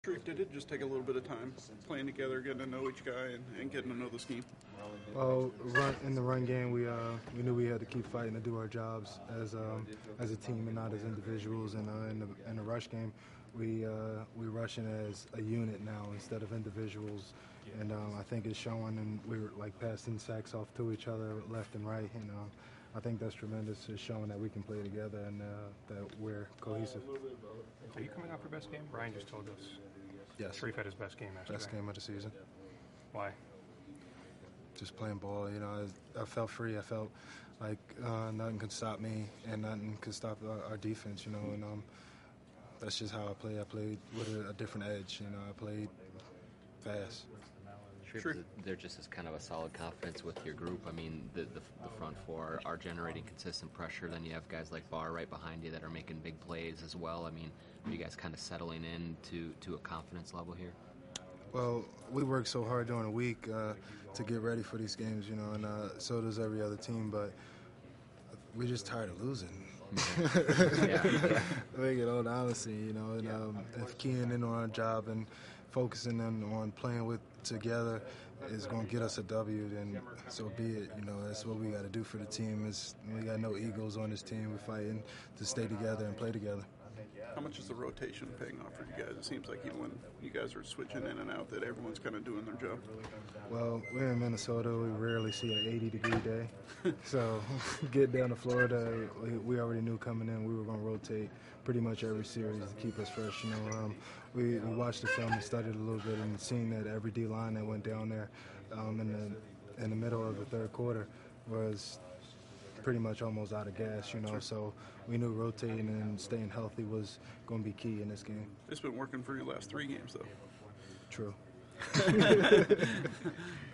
Drew, did it just take a little bit of time playing together, getting to know each guy, and getting to know the scheme? Well, in the run game, we knew we had to keep fighting to do our jobs as a team and not as individuals. And in the rush game, we rushing as a unit now instead of individuals. And I think it's showing. And we were like passing sacks off to each other left and right. And I think that's tremendous. It's showing that we can play together and that we're cohesive. Are you coming off your best game? Brian just told us. Yes. Sharif had his best game yesterday. Best game of the season. Why? Just playing ball, I felt free. I felt like nothing could stop me and nothing could stop our defense, and that's just how I play. I played with a different edge, I played fast. Sure. There just is kind of a solid confidence with your group. I mean, the front four are generating consistent pressure. Then you have guys like Barr right behind you that are making big plays as well. I mean, are you guys kind of settling in to a confidence level here? Well, we work so hard during the week to get ready for these games, and so does every other team, but we're just tired of losing. Yeah. Make it all honesty, if keying in on our job and focusing on playing together is going to get us a W, then so be it. That's what we got to do for the team. We got no egos on this team. We're fighting to stay together and play together. How much is the rotation paying off for you guys? It seems like when you guys are switching in and out that everyone's kind of doing their job. Well, we're in Minnesota. We rarely see an 80-degree day. So get down to Florida, we already knew coming in we were going to rotate pretty much every series to keep us fresh. We watched the film and studied a little bit and seen that every D-line that went down there in the middle of the third quarter was pretty much almost out of gas, so we knew rotating and staying healthy was going to be key in this game. It's been working for your last 3 games, though. True.